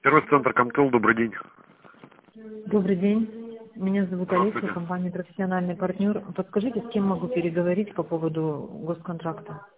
Первый центр Комтел, добрый день. Добрый день. Меня зовут Олеся, Здравствуйте. компания «Профессиональный партнер». Подскажите, с кем могу переговорить по поводу госконтракта?